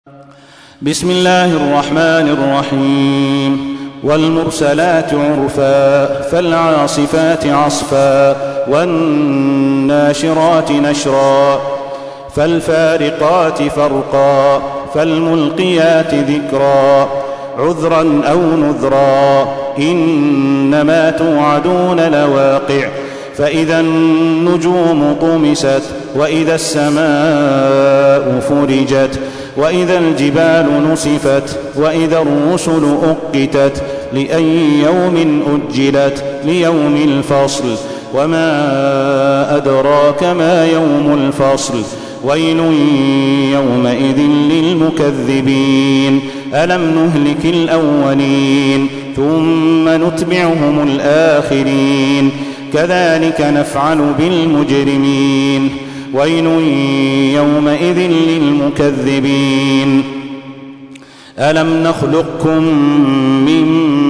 بسم الله الرحمن الرحيم. والمرسلات عرفا فالعاصفات عصفا والناشرات نشرا فالفارقات فرقا فالملقيات ذكرا عذرا أو نذرا إنما توعدون لواقع فإذا النجوم طمست وإذا السماء فرجت وإذا الجبال نسفت وإذا الرسل أقتت لأي يوم أجلت ليوم الفصل وما أدراك ما يوم الفصل ويل يومئذ للمكذبين ألم نهلك الأولين ثم نتبعهم الآخرين كذلك نفعل بالمجرمين ويل يومئذ للمكذبين ألم نخلقكم من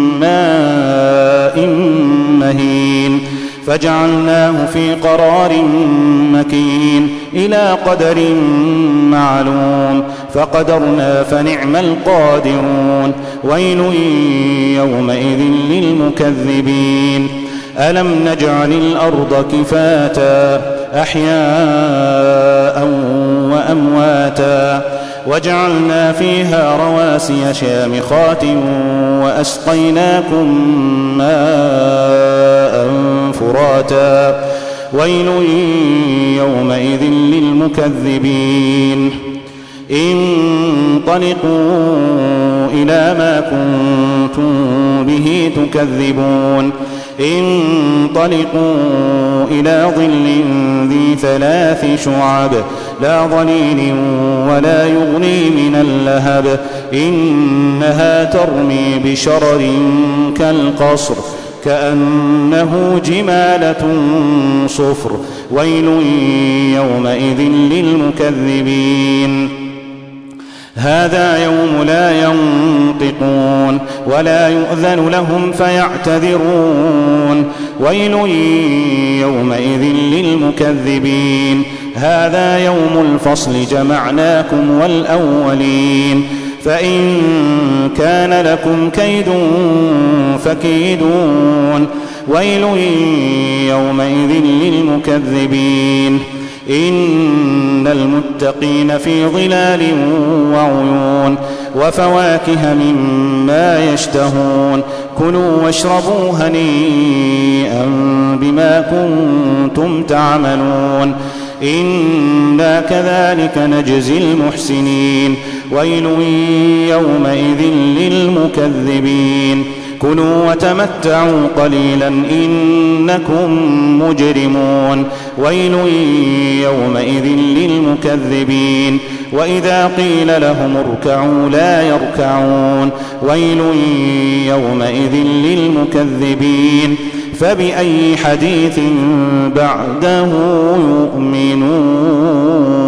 ماء مهين فجعلناه في قرار مكين إلى قدر معلوم فقدرنا فنعم القادرون ويل يومئذ للمكذبين ألم نجعل الأرض كفاتا أحياء وأمواتا وجعلنا فيها رواسي شامخات وأسقيناكم ماء فراتا ويل يومئذ للمكذبين انطلقوا إلى ما كنتم به تكذبون انطلقوا إلى ظل ذي 3 شعب لا ظليل ولا يغني من اللهب إنها ترمي بشرر كالقصر كأنه جمالة صفر ويل يومئذ للمكذبين هذا يوم لا ينطقون ولا يؤذن لهم فيعتذرون ويل يومئذ للمكذبين هذا يوم الفصل جمعناكم والأولين فإن كان لكم كيد فكيدون ويل يومئذ للمكذبين إن المتقين في ظلال وعيون وفواكه مما يشتهون كلوا واشربوا هنيئا بما كنتم تعملون إنا كذلك نجزي المحسنين ويل يومئذ للمكذبين كلوا وتمتعوا قليلا إنكم مجرمون ويل يومئذ للمكذبين وإذا قيل لهم اركعوا لا يركعون ويل يومئذ للمكذبين فبأي حديث بعده يؤمنون.